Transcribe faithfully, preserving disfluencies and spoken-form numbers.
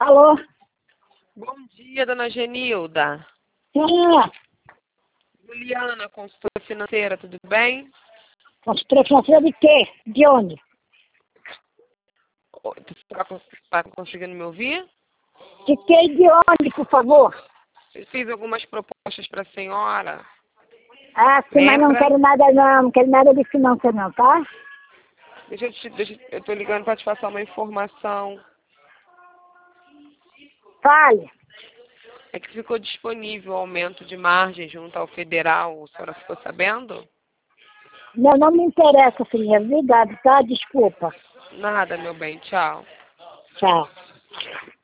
Alô? Bom dia, dona Genilda. É, Juliana, consultora financeira, tudo bem? consultora financeira de quê? De onde? Oi, Você está tá conseguindo me ouvir? De quê e de onde, por favor? Eu fiz algumas propostas para a senhora. Ah, sim, mas não Lembra? quero nada não, não quero nada de finança não, tá? Deixa eu te, deixa, eu tô ligando para te passar uma informação. Fale. É que ficou disponível o aumento de margem junto ao federal. A senhora ficou sabendo? Não, não me interessa, filha. Obrigado, tá? Desculpa. Nada, meu bem. Tchau. Tchau.